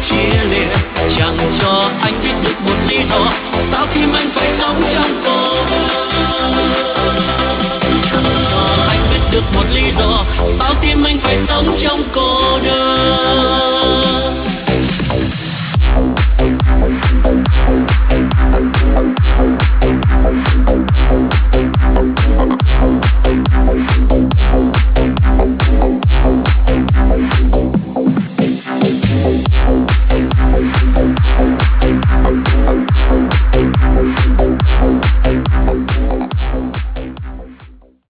chia lìa, chẳng cho anh biết được một lý do sao tim anh phải sống